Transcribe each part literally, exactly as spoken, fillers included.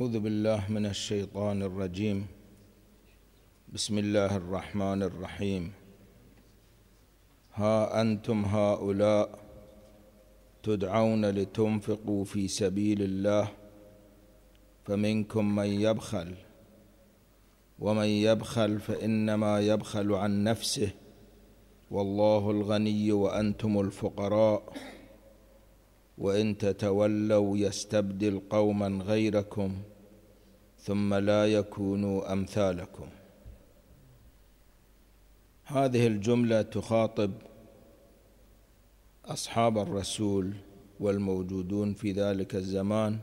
أعوذ بالله من الشيطان الرجيم. بسم الله الرحمن الرحيم. ها أنتم هؤلاء تدعون لتنفقوا في سبيل الله فمنكم من يبخل ومن يبخل فإنما يبخل عن نفسه والله الغني وأنتم الفقراء وإن تتولوا يستبدل قوما غيركم ثم لا يكونوا أمثالكم. هذه الجملة تخاطب أصحاب الرسول والموجودون في ذلك الزمان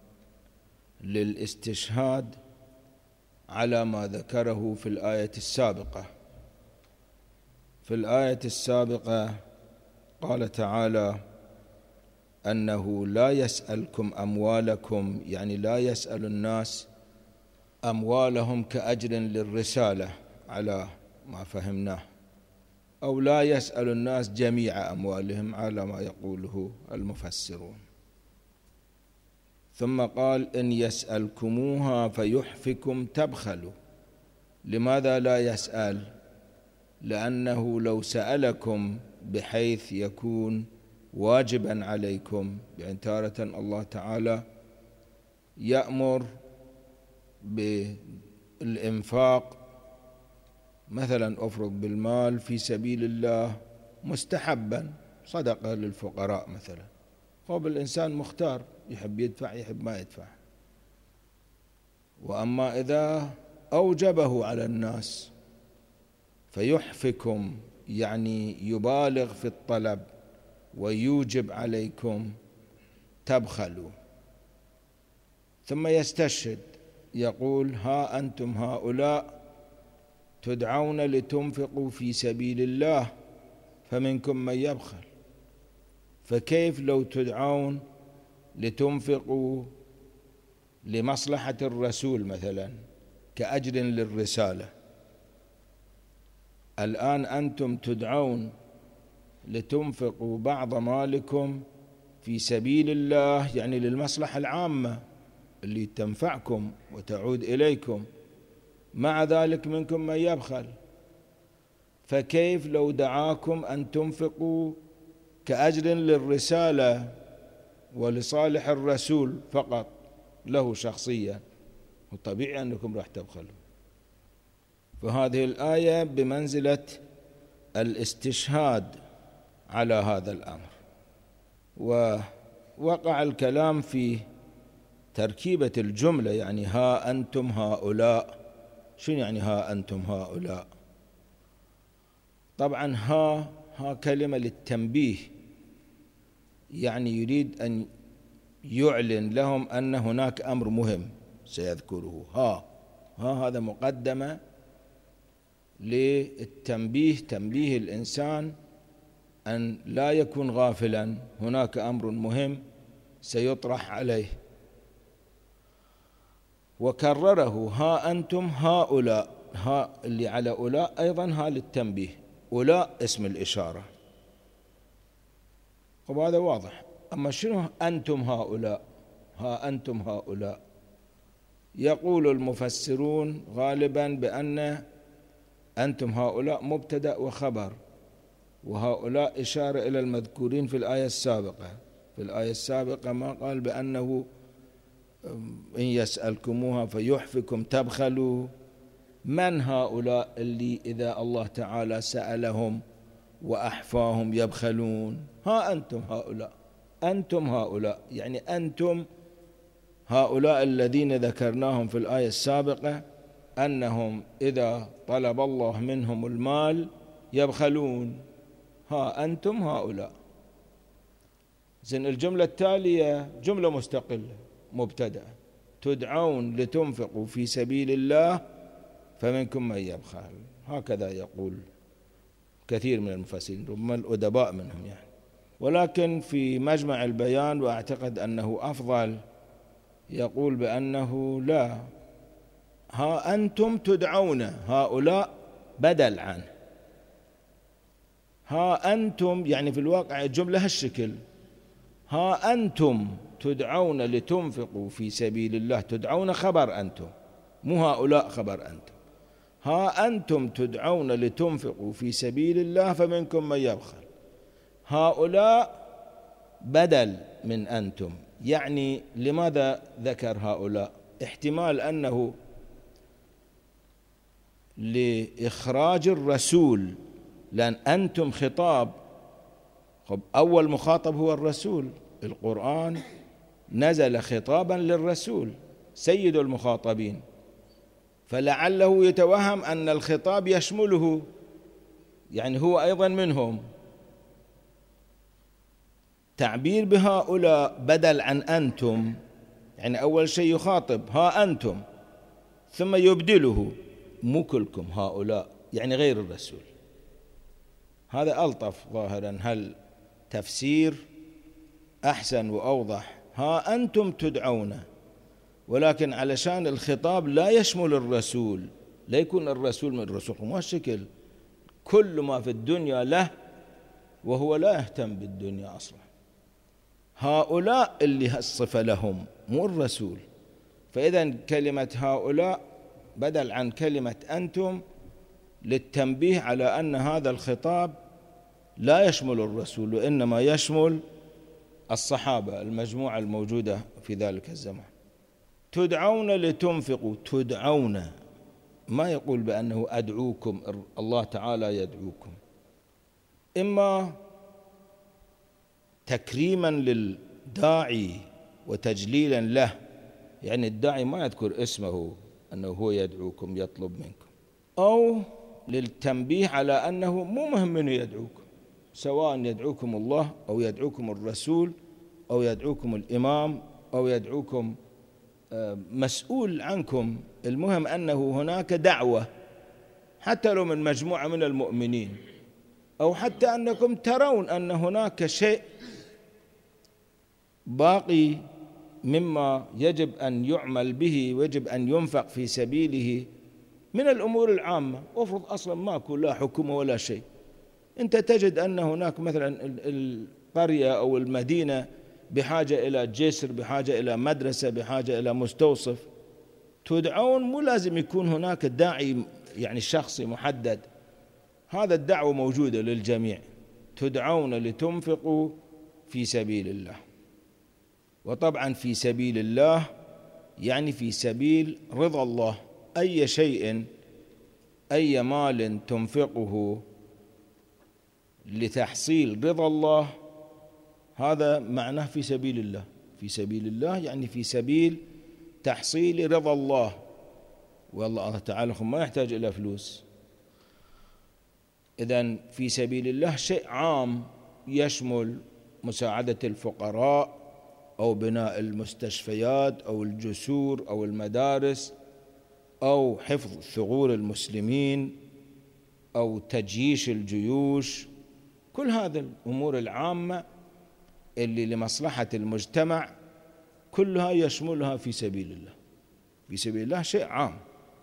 للاستشهاد على ما ذكره في الآية السابقة. في الآية السابقة قال تعالى أنه لا يسألكم أموالكم، يعني لا يسأل الناس أموالهم كأجر للرسالة على ما فهمناه، أو لا يسأل الناس جميع أموالهم على ما يقوله المفسرون. ثم قال إن يسألكموها فيحفكم تبخلوا. لماذا لا يسأل؟ لأنه لو سألكم بحيث يكون واجبا عليكم، يعني تارة الله تعالى يأمر بالإنفاق، مثلا أفرغ بالمال في سبيل الله مستحبا صدقة للفقراء مثلا، هو الإنسان مختار يحب يدفع يحب ما يدفع. وأما إذا أوجبه على الناس فيحفكم، يعني يبالغ في الطلب ويوجب عليكم تبخلوا. ثم يستشهد يقول ها أنتم هؤلاء تدعون لتنفقوا في سبيل الله فمنكم من يبخل. فكيف لو تدعون لتنفقوا لمصلحة الرسول مثلا كأجر للرسالة؟ الآن أنتم تدعون لتنفقوا بعض مالكم في سبيل الله، يعني للمصلحة العامة اللي تنفعكم وتعود إليكم، مع ذلك منكم من يبخل. فكيف لو دعاكم أن تنفقوا كأجر للرسالة ولصالح الرسول فقط له شخصيا؟ وطبيعي أنكم راح تبخلوا. فهذه الآية بمنزلة الاستشهاد على هذا الأمر. ووقع الكلام في تركيبة الجملة، يعني ها أنتم هؤلاء. شنو يعني ها أنتم هؤلاء؟ طبعا ها ها كلمة للتنبيه، يعني يريد أن يعلن لهم أن هناك أمر مهم سيذكره. ها ها هذا مقدمة للتنبيه، تنبيه الإنسان أن لا يكون غافلا، هناك أمر مهم سيطرح عليه. وكرره ها أنتم هؤلاء، ها اللي على أولاء أيضا ها للتنبيه، أولاء اسم الإشارة، وهذا واضح. أما شنو أنتم هؤلاء؟ ها أنتم هؤلاء، يقول المفسرون غالبا بأن أنتم هؤلاء مبتدأ وخبر، وهؤلاء إشارة إلى المذكورين في الآية السابقة. في الآية السابقة ما قال بأنه إن يسألكموها فيحفكم تبخلوا. من هؤلاء اللي إذا الله تعالى سألهم وأحفاهم يبخلون؟ ها أنتم هؤلاء، أنتم هؤلاء، يعني أنتم هؤلاء الذين ذكرناهم في الآية السابقة أنهم إذا طلب الله منهم المال يبخلون. ها أنتم هؤلاء. زين الجملة التالية جملة مستقلة مبتدأ، تدعون لتنفقوا في سبيل الله فمنكم من يبخل. هكذا يقول كثير من المفسرين، ربما الأدباء منهم يعني. ولكن في مجمع البيان وأعتقد أنه أفضل يقول بأنه لا، ها أنتم تدعون، هؤلاء بدل عنه. ها أنتم يعني في الواقع الجملة هالشكل، ها أنتم تدعون لتنفقوا في سبيل الله، تدعون خبر أنتم، مو هؤلاء خبر أنتم. ها أنتم تدعون لتنفقوا في سبيل الله فمنكم من يبخل، هؤلاء بدل من أنتم. يعني لماذا ذكر هؤلاء؟ احتمال أنه لإخراج الرسول، لأن أنتم خطاب، أول مخاطب هو الرسول، القرآن نزل خطابا للرسول سيد المخاطبين، فلعله يتوهم أن الخطاب يشمله، يعني هو أيضا منهم. تعبير بهؤلاء بدل عن أنتم، يعني أول شيء يخاطب ها أنتم، ثم يبدله مو كلكم هؤلاء، يعني غير الرسول. هذا ألطف ظاهرا، هل تفسير أحسن وأوضح. ها أنتم تدعون، ولكن علشان الخطاب لا يشمل الرسول، لا يكون الرسول من الرسول، ما الشكل كل ما في الدنيا له وهو لا يهتم بالدنيا أصلا. هؤلاء اللي الصفة لهم مو الرسول، فإذا كلمة هؤلاء بدل عن كلمة أنتم للتنبيه على أن هذا الخطاب لا يشمل الرسول، وإنما يشمل الصحابة، المجموعة الموجودة في ذلك الزمان. تدعون لتنفقوا، تدعون، ما يقول بأنه أدعوكم، الله تعالى يدعوكم، إما تكريما للداعي وتجليلا له، يعني الداعي ما يذكر اسمه أنه هو يدعوكم يطلب منكم، أو للتنبيه على أنه مو مهم أنه يدعوكم، سواء يدعوكم الله أو يدعوكم الرسول أو يدعوكم الإمام أو يدعوكم مسؤول عنكم، المهم أنه هناك دعوة، حتى لو من مجموعة من المؤمنين، أو حتى أنكم ترون أن هناك شيء باقي مما يجب أن يعمل به ويجب أن ينفق في سبيله من الأمور العامة. أفرض أصلا ماكو لا حكومة ولا شيء، أنت تجد أن هناك مثلا القرية أو المدينة بحاجة إلى جسر، بحاجة إلى مدرسة، بحاجة إلى مستوصف، تدعون، مو لازم يكون هناك داعي يعني شخصي محدد، هذا الدعوة موجودة للجميع. تدعون لتنفقوا في سبيل الله، وطبعا في سبيل الله يعني في سبيل رضا الله، أي شيء أي مال تنفقه لتحصيل رضا الله هذا معناه في سبيل الله. في سبيل الله يعني في سبيل تحصيل رضا الله، والله تعالى ما يحتاج إلى فلوس. إذن في سبيل الله شيء عام يشمل مساعدة الفقراء أو بناء المستشفيات أو الجسور أو المدارس أو حفظ ثغور المسلمين أو تجييش الجيوش، كل هذه الأمور العامة اللي لمصلحة المجتمع كلها يشملها في سبيل الله. في سبيل الله شيء عام.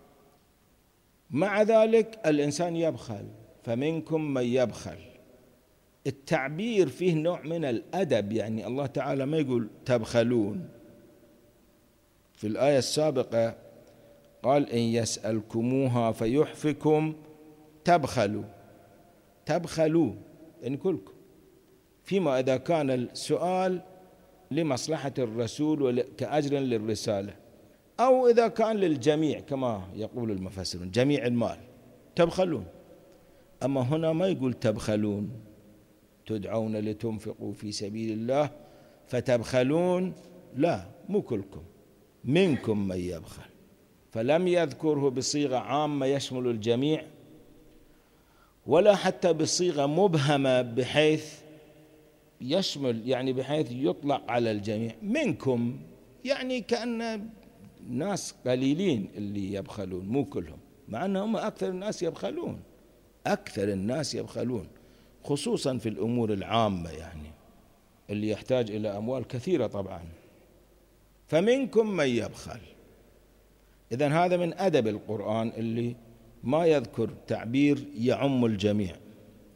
مع ذلك الإنسان يبخل، فمنكم من يبخل. التعبير فيه نوع من الأدب، يعني الله تعالى ما يقول تبخلون. في الآية السابقة قال إن يسألكموها فيحفكم تبخلوا، تبخلوا يعني كلكم، فيما إذا كان السؤال لمصلحة الرسول كأجر للرسالة، أو إذا كان للجميع كما يقول المفسرون جميع المال تبخلون. أما هنا ما يقول تبخلون، تدعون لتنفقوا في سبيل الله فتبخلون، لا، مو كلكم، منكم من يبخل، فلم يذكره بصيغة عامة يشمل الجميع، ولا حتى بصيغة مبهمة بحيث يشمل، يعني بحيث يطلق على الجميع. منكم يعني كأن ناس قليلين اللي يبخلون، مو كلهم، مع أنهم أكثر الناس يبخلون، أكثر الناس يبخلون، خصوصا في الأمور العامة يعني اللي يحتاج إلى أموال كثيرة طبعا. فمنكم من يبخل. إذن هذا من أدب القرآن اللي ما يذكر تعبير يعم الجميع.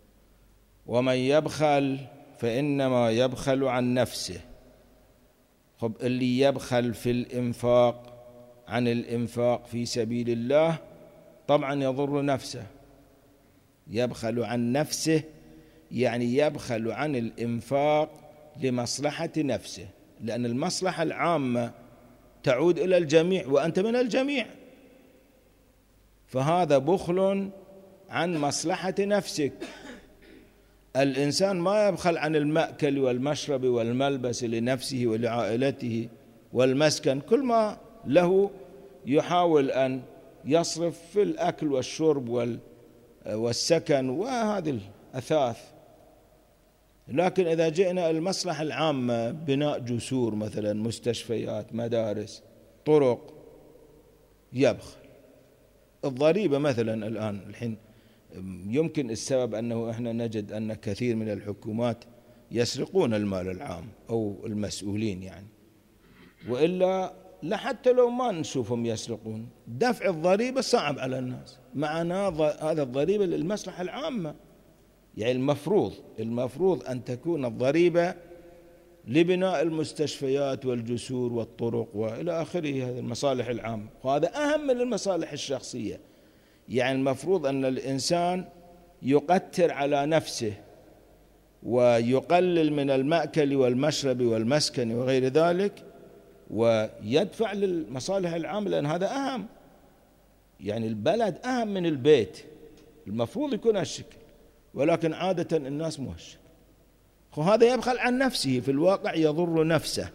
ومن يبخل فإنما يبخل عن نفسه، خب اللي يبخل في الإنفاق عن الإنفاق في سبيل الله طبعا يضر نفسه. يبخل عن نفسه يعني يبخل عن الإنفاق لمصلحة نفسه، لأن المصلحة العامة تعود إلى الجميع وأنت من الجميع، فهذا بخل عن مصلحة نفسك. الإنسان ما يبخل عن المأكل والمشرب والملبس لنفسه ولعائلته والمسكن، كل ما له يحاول أن يصرف في الأكل والشرب والسكن وهذه الأثاث. لكن إذا جئنا المصلحة العامة بناء جسور مثلا، مستشفيات، مدارس، طرق، يبخل. الضريبة مثلا الآن الحين يمكن السبب أنه إحنا نجد أن كثير من الحكومات يسرقون المال العام أو المسؤولين يعني، وإلا لحتى لو ما نشوفهم يسرقون دفع الضريبة صعب على الناس، معنا هذا الضريبة للمصلحة العامة. يعني المفروض المفروض أن تكون الضريبة لبناء المستشفيات والجسور والطرق وإلى آخره، هذه المصالح العامة، وهذا أهم من المصالح الشخصية. يعني المفروض أن الإنسان يقتر على نفسه ويقلل من المأكل والمشرب والمسكن وغير ذلك ويدفع للمصالح العامة، لأن هذا أهم. يعني البلد أهم من البيت، المفروض يكون هالشكل، ولكن عادة الناس مو هالشكل. وهذا يبخل عن نفسه، في الواقع يضر نفسه،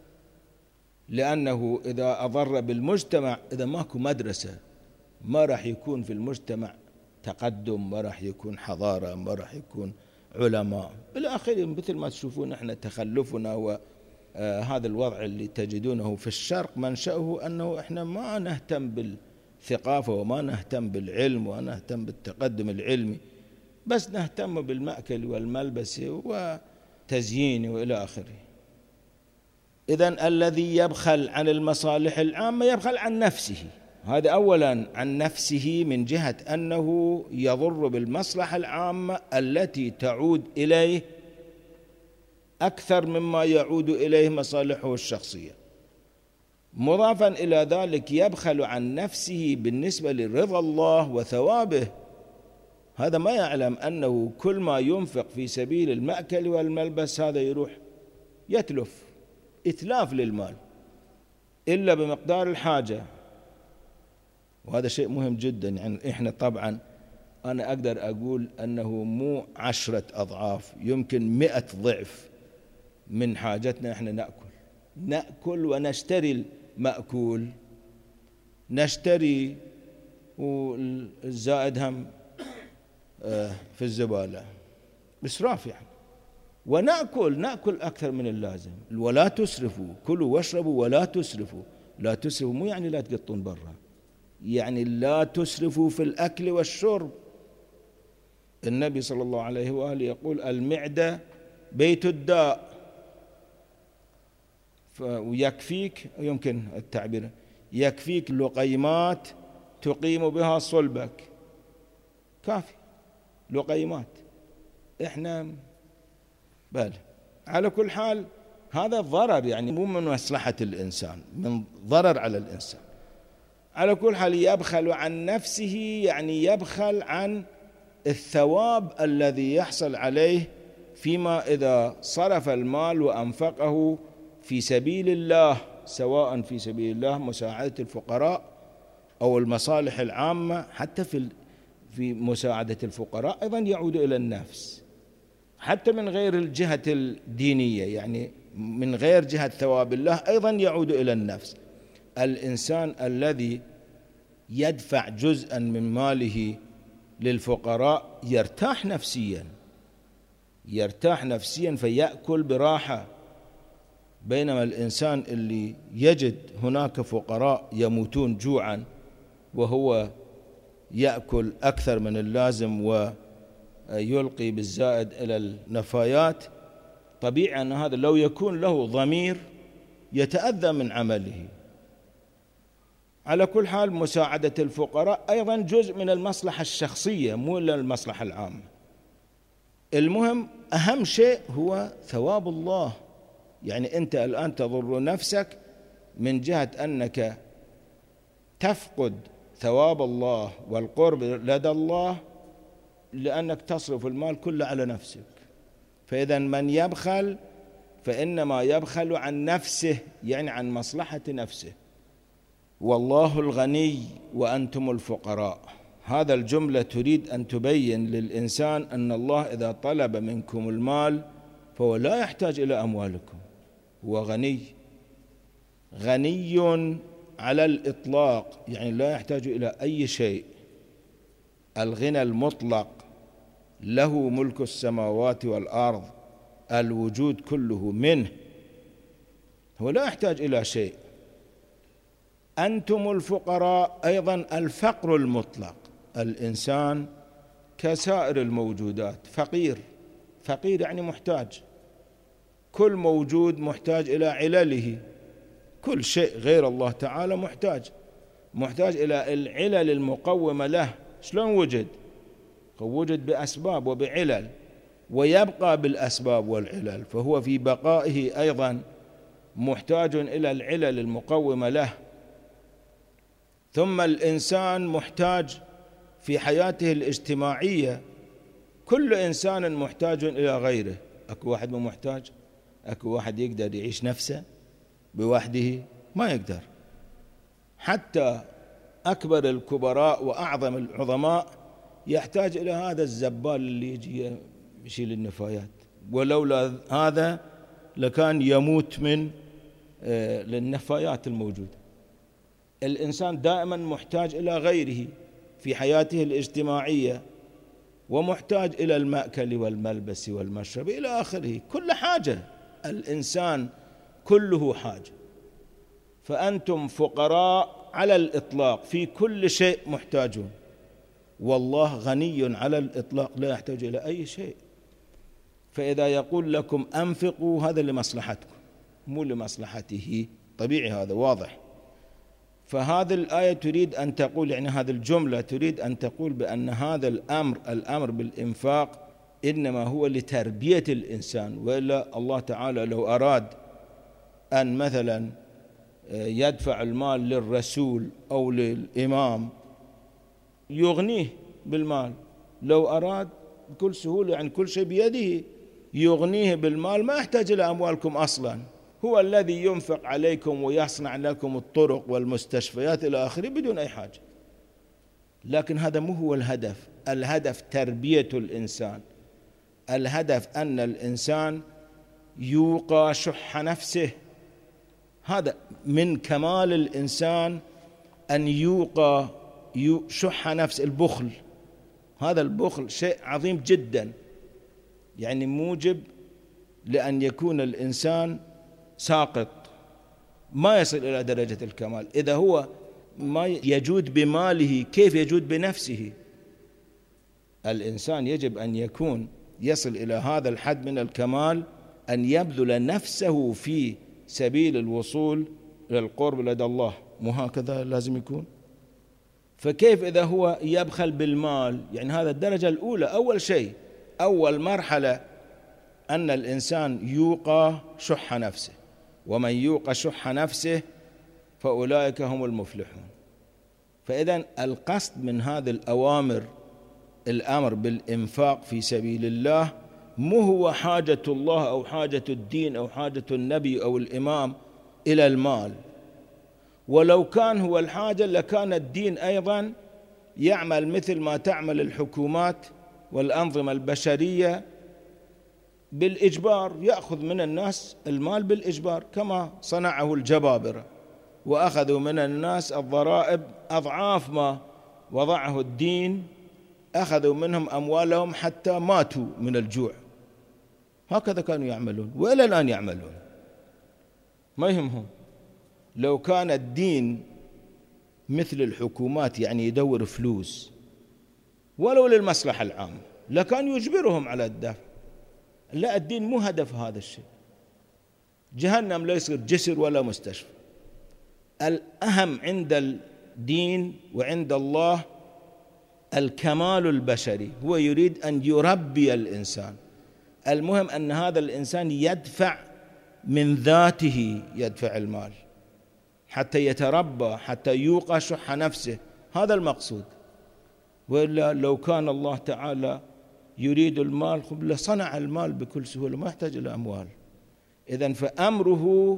لأنه إذا أضر بالمجتمع، إذا ماكو مدرسة ما راح يكون في المجتمع تقدم، ما راح يكون حضارة، ما راح يكون علماء إلى آخره. مثل ما تشوفون احنا تخلفنا وهذا الوضع اللي تجدونه في الشرق منشأه أنه احنا ما نهتم بالثقافة وما نهتم بالعلم وما نهتم بالتقدم العلمي، بس نهتم بالمأكل والملبس وتزيين وإلى آخره. إذن الذي يبخل عن المصالح العامة يبخل عن نفسه. هذا أولا عن نفسه من جهة أنه يضر بالمصلحة العامة التي تعود إليه أكثر مما يعود إليه مصالحه الشخصية. مضافا إلى ذلك يبخل عن نفسه بالنسبة لرضا الله وثوابه. هذا ما يعلم أنه كل ما ينفق في سبيل المأكل والملبس هذا يروح يتلف، إتلاف للمال إلا بمقدار الحاجة، وهذا شيء مهم جدا. يعني إحنا طبعا أنا أقدر أقول أنه مو عشرة أضعاف، يمكن مئة ضعف من حاجتنا. إحنا نأكل نأكل ونشتري المأكول، نشتري والزائد هم في الزبالة، إسراف يعني. ونأكل نأكل أكثر من اللازم. ولا تسرفوا، كلوا واشربوا ولا تسرفوا. لا تسرفوا مو يعني لا تقطون برا، يعني لا تسرفوا في الأكل والشرب. النبي صلى الله عليه وآله يقول المعدة بيت الداء، ويكفيك، يمكن التعبير، يكفيك لقيمات تقيم بها صلبك، كافي لقيمات. احنا بل على كل حال هذا ضرر، يعني مو من مصلحة الإنسان، من ضرر على الإنسان. على كل حال يبخل عن نفسه يعني يبخل عن الثواب الذي يحصل عليه فيما إذا صرف المال وأنفقه في سبيل الله، سواء في سبيل الله مساعدة الفقراء أو المصالح العامة. حتى في في مساعدة الفقراء أيضا يعود إلى النفس، حتى من غير الجهة الدينية، يعني من غير جهة ثواب الله أيضا يعود إلى النفس. الإنسان الذي يدفع جزءا من ماله للفقراء يرتاح نفسيا، يرتاح نفسيا فيأكل براحة، بينما الإنسان اللي يجد هناك فقراء يموتون جوعا وهو يأكل أكثر من اللازم ويلقي بالزائد إلى النفايات، طبيعي أن هذا لو يكون له ضمير يتأذى من عمله. على كل حال مساعدة الفقراء أيضا جزء من المصلحة الشخصية، مو إلا المصلحة العامة. المهم أهم شيء هو ثواب الله، يعني أنت الآن تضر نفسك من جهة أنك تفقد ثواب الله والقرب لدى الله لأنك تصرف المال كله على نفسك. فإذا من يبخل فإنما يبخل عن نفسه، يعني عن مصلحة نفسه. والله الغني وأنتم الفقراء، هذا الجملة تريد أن تبين للإنسان أن الله إذا طلب منكم المال فهو لا يحتاج إلى أموالكم، هو غني غني على الإطلاق، يعني لا يحتاج إلى أي شيء. الغنى المطلق، له ملك السماوات والأرض، الوجود كله منه، هو لا يحتاج إلى شيء. أنتم الفقراء أيضا الفقر المطلق، الإنسان كسائر الموجودات فقير، فقير يعني محتاج، كل موجود محتاج إلى علله، كل شيء غير الله تعالى محتاج محتاج إلى العلل المقومة له. شلون وجد؟ وجد بأسباب وبعلل، ويبقى بالأسباب والعلل، فهو في بقائه أيضا محتاج إلى العلل المقومة له. ثم الإنسان محتاج في حياته الاجتماعية، كل إنسان محتاج إلى غيره. أكو واحد مو محتاج؟ أكو واحد يقدر يعيش نفسه بوحده؟ ما يقدر. حتى أكبر الكبراء وأعظم العظماء يحتاج إلى هذا الزبال اللي يجي يشيل النفايات، ولولا هذا لكان يموت من النفايات الموجودة. الإنسان دائما محتاج إلى غيره في حياته الاجتماعية، ومحتاج إلى المأكل والملبس والمشرب إلى آخره، كل حاجة، الإنسان كله حاجة. فأنتم فقراء على الإطلاق، في كل شيء محتاجون، والله غني على الإطلاق لا يحتاج إلى أي شيء. فإذا يقول لكم أنفقوا، هذا لمصلحتكم مو لمصلحته، طبيعي، هذا واضح. فهذه الآية تريد أن تقول، يعني هذه الجملة تريد أن تقول بأن هذا الأمر الأمر بالإنفاق إنما هو لتربية الإنسان، وإلا الله تعالى لو أراد أن مثلا يدفع المال للرسول أو للإمام يغنيه بالمال، لو أراد بكل سهولة، يعني كل شيء بيده يغنيه بالمال، ما يحتاج إلى أموالكم أصلا. هو الذي ينفق عليكم ويصنع لكم الطرق والمستشفيات إلى آخره بدون أي حاجة. لكن هذا مو هو الهدف. الهدف تربية الإنسان، الهدف أن الإنسان يوقى شح نفسه. هذا من كمال الإنسان أن يوقى شح نفس. البخل، هذا البخل شيء عظيم جدا، يعني موجب لأن يكون الإنسان ساقط، ما يصل إلى درجة الكمال. إذا هو ما يجود بماله كيف يجود بنفسه؟ الإنسان يجب أن يكون يصل إلى هذا الحد من الكمال، أن يبذل نفسه في سبيل الوصول إلى القرب لدى الله. مو هكذا لازم يكون؟ فكيف إذا هو يبخل بالمال؟ يعني هذا الدرجة الأولى، أول شيء، أول مرحلة أن الإنسان يوقى شح نفسه، ومن يوقى شح نفسه فأولئك هم المفلحون. فإذن القصد من هذه الأوامر الأمر بالإنفاق في سبيل الله، مو هو حاجة الله أو حاجة الدين أو حاجة النبي أو الإمام إلى المال. ولو كان هو الحاجة لكان الدين أيضا يعمل مثل ما تعمل الحكومات والأنظمة البشرية بالإجبار، يأخذ من الناس المال بالإجبار كما صنعه الجبابرة، وأخذوا من الناس الضرائب أضعاف ما وضعه الدين، أخذوا منهم أموالهم حتى ماتوا من الجوع. هكذا كانوا يعملون وإلى الآن يعملون، ما يهمهم. لو كان الدين مثل الحكومات، يعني يدور فلوس ولو للمصلحة العامة، لكان يجبرهم على الدفع. لا، الدين مو هدف هذا الشيء. جهنم لا يصير جسر ولا مستشفى. الأهم عند الدين وعند الله الكمال البشري، هو يريد أن يربي الإنسان. المهم أن هذا الإنسان يدفع من ذاته يدفع المال حتى يتربى، حتى يوقى شح نفسه، هذا المقصود. وإلا لو كان الله تعالى يريد المال لصنع المال بكل سهولة، ما يحتاج إلى أموال. إذن فأمره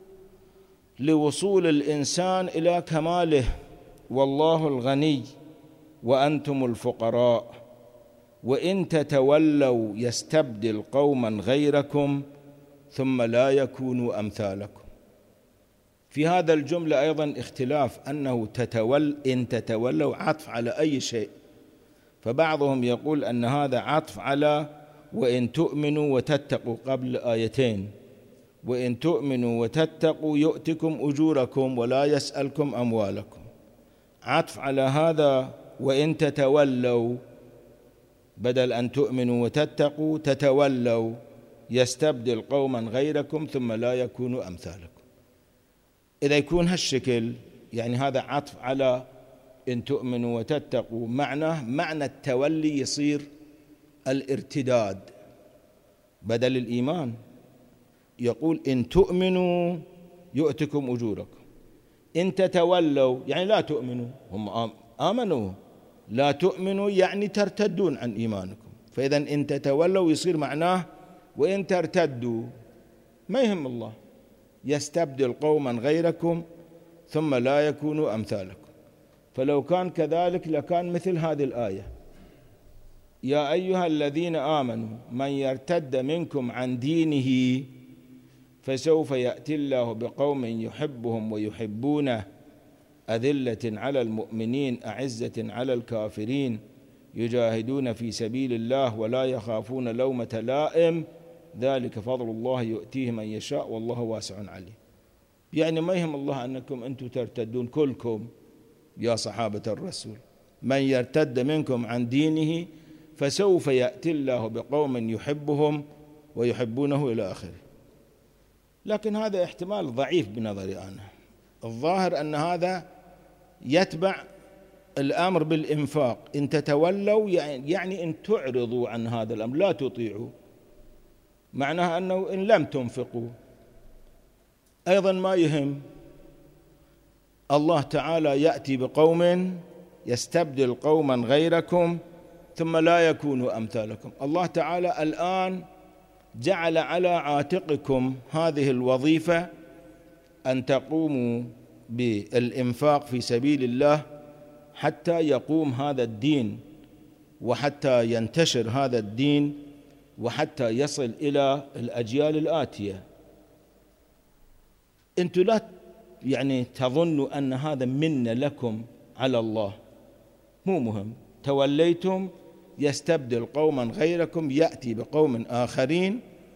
لوصول الإنسان إلى كماله. والله الغني وأنتم الفقراء وإن تتولوا يستبدل قوما غيركم ثم لا يكونوا أمثالكم. في هذا الجملة أيضا اختلاف، أنه تتول إن تتولوا عطف على أي شيء، فبعضهم يقول أن هذا عطف على وإن تؤمنوا وتتقوا قبل آيتين، وإن تؤمنوا وتتقوا يؤتكم أجوركم ولا يسألكم أموالكم، عطف على هذا وإن تتولوا، بدل أن تؤمنوا وتتقوا تتولوا يستبدل قوما غيركم ثم لا يكونوا أمثالكم. إذا يكون هالشكل يعني هذا عطف على إن تؤمنوا وتتقوا، معناه معنى التولي يصير الارتداد بدل الإيمان. يقول إن تؤمنوا يؤتكم أجوركم، إن تتولوا يعني لا تؤمنوا، هم آمنوا، لا تؤمنوا يعني ترتدون عن إيمانكم. فإذا إن تتولوا يصير معناه وإن ترتدوا، ما يهم الله، يستبدل قوما غيركم ثم لا يكونوا أمثالكم. فلو كان كذلك لكان مثل هذه الآية: يا أيها الذين آمنوا من يرتد منكم عن دينه فسوف يأتي الله بقوم يحبهم ويحبونه أذلة على المؤمنين أعزة على الكافرين يجاهدون في سبيل الله ولا يخافون لومة لائم ذلك فضل الله يؤتيه من يشاء والله واسع عليم. يعني ما يهم الله أنكم أنتم ترتدون كلكم يا صحابة الرسول، من يرتد منكم عن دينه فسوف يأتي الله بقوم يحبهم ويحبونه إلى آخره. لكن هذا احتمال ضعيف بنظري أنا. الظاهر أن هذا يتبع الأمر بالإنفاق، إن تتولوا يعني إن تعرضوا عن هذا الأمر لا تطيعوا، معناها أنه إن لم تنفقوا. أيضا ما يهم الله تعالى يأتي بقوم يستبدل قوما غيركم ثم لا يكونوا أمثالكم. الله تعالى الآن جعل على عاتقكم هذه الوظيفة أن تقوموا بالإنفاق في سبيل الله حتى يقوم هذا الدين وحتى ينتشر هذا الدين وحتى يصل إلى الأجيال الآتية. أنتم لا يعني تظنوا أن هذا منة لكم على الله، مو مهم. توليتم يستبدل قوما غيركم يأتي بقوم آخرين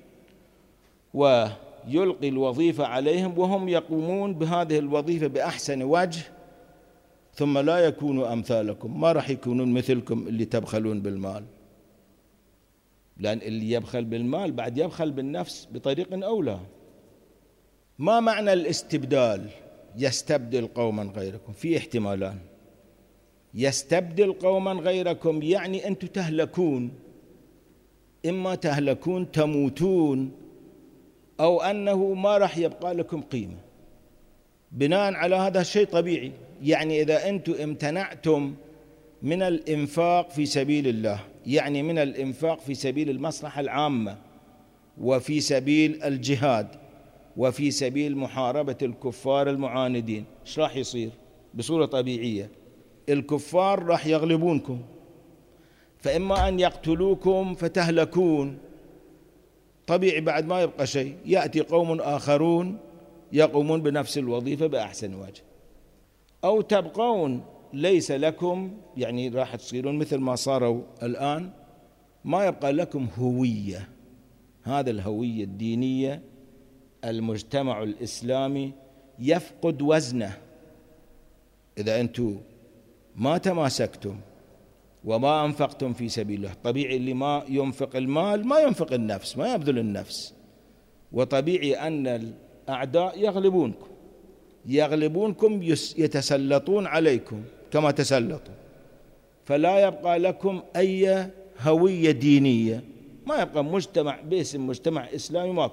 ويلقي الوظيفة عليهم وهم يقومون بهذه الوظيفة بأحسن وجه ثم لا يكونوا أمثالكم. ما راح يكونون مثلكم اللي تبخلون بالمال، لأن اللي يبخل بالمال بعد يبخل بالنفس بطريق أولى. ما معنى الاستبدال؟ يستبدل قوما غيركم في احتمالان: يستبدل قوما غيركم يعني أنتم تهلكون، إما تهلكون تموتون أو أنه ما راح يبقى لكم قيمة. بناء على هذا الشيء طبيعي، يعني إذا أنتم امتنعتم من الإنفاق في سبيل الله، يعني من الإنفاق في سبيل المصلحة العامة وفي سبيل الجهاد وفي سبيل محاربة الكفار المعاندين، ايش راح يصير؟ بصورة طبيعية الكفار راح يغلبونكم، فإما أن يقتلوكم فتهلكون، طبيعي بعد ما يبقى شيء، يأتي قوم آخرون يقومون بنفس الوظيفة بأحسن وجه، أو تبقون ليس لكم، يعني راح تصيرون مثل ما صاروا الآن، ما يبقى لكم هوية. هذا الهوية الدينية المجتمع الإسلامي يفقد وزنه إذا أنتم ما تماسكتم وما أنفقتم في سبيل الله. طبيعي اللي ما ينفق المال ما ينفق النفس، ما يبذل النفس، وطبيعي أن الأعداء يغلبونكم يغلبونكم يتسلطون عليكم كما تسلطوا، فلا يبقى لكم أي هوية دينية، ما يبقى مجتمع باسم مجتمع إسلامي ماكو.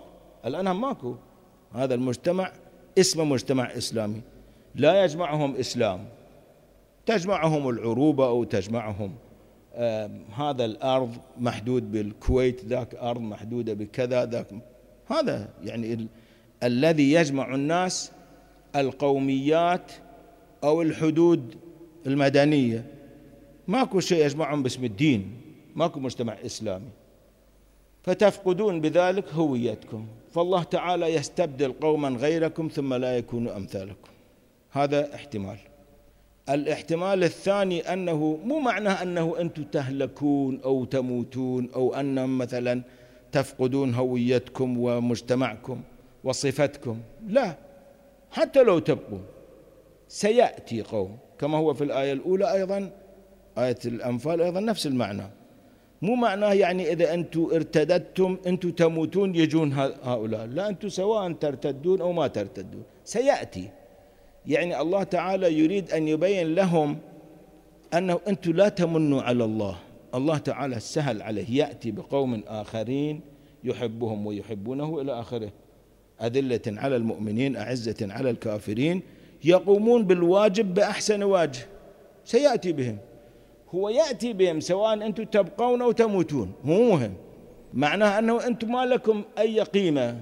الآن ماكو. هذا المجتمع اسمه مجتمع إسلامي، لا يجمعهم إسلام، تجمعهم العروبة أو تجمعهم آه هذا الأرض محدود بالكويت، ذاك أرض محدودة بكذا، ذاك. هذا يعني ال... الذي يجمع الناس القوميات أو الحدود المدنية. ماكو شيء يجمعهم باسم الدين، ماكو مجتمع إسلامي، فتفقدون بذلك هويتكم. فالله تعالى يستبدل قوما غيركم ثم لا يكونوا أمثالكم. هذا احتمال. الاحتمال الثاني أنه مو معناه أنه أنتم تهلكون أو تموتون أو أنهم مثلا تفقدون هويتكم ومجتمعكم وصفتكم، لا، حتى لو تبقون سيأتي قوم، كما هو في الآية الأولى أيضا، آية الأنفال أيضا نفس المعنى. مو معناه يعني إذا أنتم ارتددتم أنتم تموتون يجون هؤلاء، لا، أنتم سواء ترتدون أو ما ترتدون سيأتي. يعني الله تعالى يريد أن يبين لهم أنه أنتم لا تمنوا على الله، الله تعالى سهل عليه، يأتي بقوم آخرين يحبهم ويحبونه إلى آخره، أذلة على المؤمنين أعزة على الكافرين، يقومون بالواجب بأحسن وجه، سيأتي بهم. هو يأتي بهم سواء أنتم تبقون أو تموتون، مو مهم، معناه أنه أنتم ما لكم أي قيمة،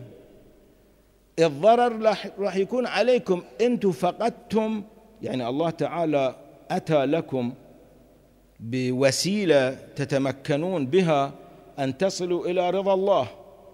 الضرر راح يكون عليكم، أنتم فقدتم. يعني الله تعالى أتى لكم بوسيلة تتمكنون بها أن تصلوا إلى رضا الله،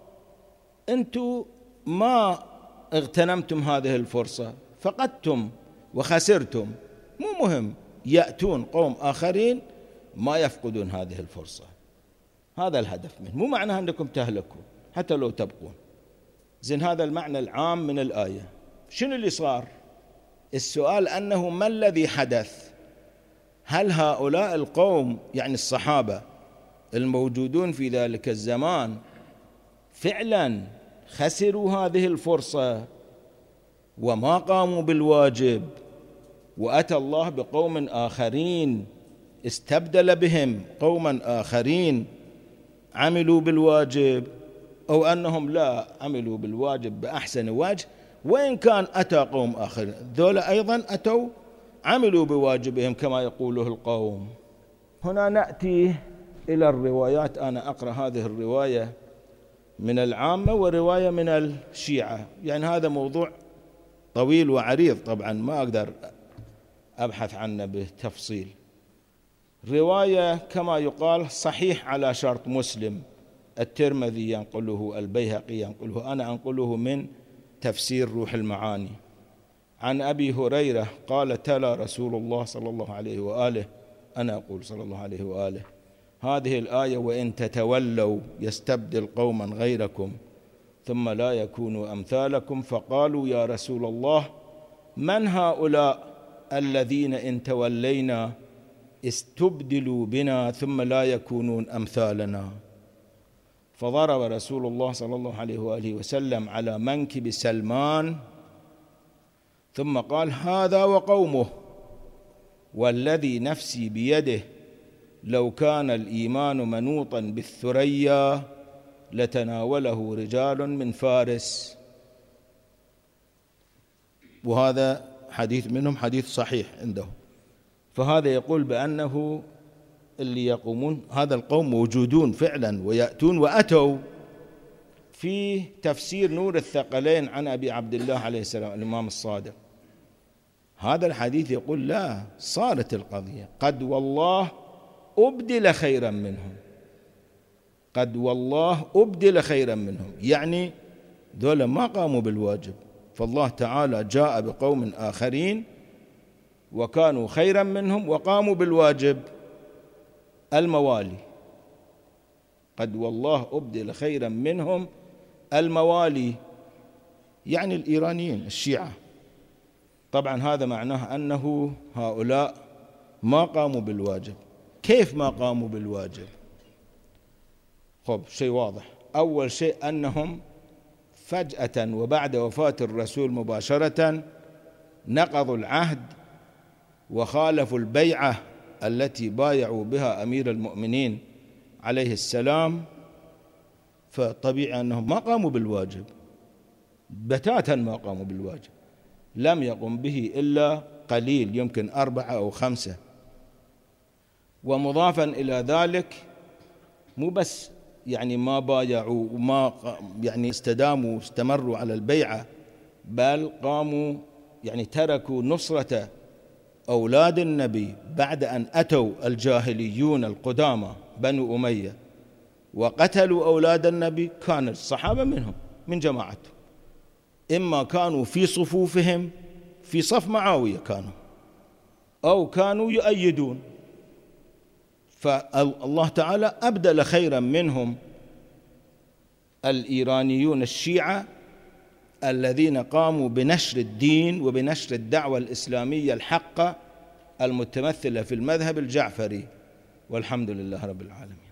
أنتم ما اغتنمتم هذه الفرصة، فقدتم وخسرتم. مو مهم، يأتون قوم آخرين ما يفقدون هذه الفرصة، هذا الهدف منه. مو معناه أنكم تهلكون حتى لو تبقون. زين، هذا المعنى العام من الآية. شنو اللي صار؟ السؤال أنه ما الذي حدث؟ هل هؤلاء القوم يعني الصحابة الموجودون في ذلك الزمان فعلا خسروا هذه الفرصة وما قاموا بالواجب، وأتى الله بقوم آخرين استبدل بهم قوما آخرين عملوا بالواجب، أو أنهم لا عملوا بالواجب بأحسن وجه، وإن كان أتى قوم آخرين ذولا أيضا أتوا عملوا بواجبهم كما يقوله القوم. هنا نأتي إلى الروايات. أنا أقرأ هذه الرواية من العامة ورواية من الشيعة، يعني هذا موضوع طويل وعريض طبعا ما أقدر أبحث عنه بتفصيل. رواية كما يقال صحيح على شرط مسلم، الترمذي ينقله، البيهقي ينقله، أنا أنقله من تفسير روح المعاني. عن أبي هريرة قال: تلا رسول الله صلى الله عليه وآله، أنا أقول صلى الله عليه وآله، هذه الآية: وإن تتولوا يستبدل قوما غيركم ثم لا يكونوا أمثالكم. فقالوا: يا رسول الله، من هؤلاء الذين إن تولينا استبدلوا بنا ثم لا يكونون أمثالنا؟ فضرب رسول الله صلى الله عليه وآله وسلم على منكب سلمان ثم قال: هذا وقومه، والذي نفسي بيده لو كان الإيمان منوطا بالثريا لتناوله رجال من فارس. وهذا حديث منهم حديث صحيح عندهم. فهذا يقول بأنه اللي يقومون هذا القوم موجودون فعلا ويأتون وأتوا. في تفسير نور الثقلين عن أبي عبد الله عليه السلام الإمام الصادق، هذا الحديث يقول لا، صارت القضية قد والله أبدل خيرا منهم، قد والله أبدل خيرا منهم، يعني ذولا ما قاموا بالواجب، فالله تعالى جاء بقوم آخرين وكانوا خيرا منهم وقاموا بالواجب الموالي. قد والله أبدل خيرا منهم الموالي، يعني الإيرانيين الشيعة. طبعا هذا معناه أنه هؤلاء ما قاموا بالواجب. كيف ما قاموا بالواجب؟ خب شيء واضح. أول شيء أنهم فجأة وبعد وفاة الرسول مباشرة نقضوا العهد وخالفوا البيعة التي بايعوا بها أمير المؤمنين عليه السلام، فطبيعي أنهم ما قاموا بالواجب. بتاتا ما قاموا بالواجب، لم يقم به إلا قليل، يمكن أربعة أو خمسة. ومضافا إلى ذلك مو بس يعني ما بايعوا وما يعني استداموا واستمروا على البيعة، بل قاموا يعني تركوا نصرة أولاد النبي بعد أن أتوا الجاهليون القدامى بنو أمية وقتلوا أولاد النبي. كان الصحابة منهم من جماعته، إما كانوا في صفوفهم في صف معاوية كانوا، أو كانوا يؤيدون، فالله تعالى أبدل خيرا منهم الإيرانيون الشيعة الذين قاموا بنشر الدين وبنشر الدعوة الإسلامية الحقة المتمثلة في المذهب الجعفري، والحمد لله رب العالمين.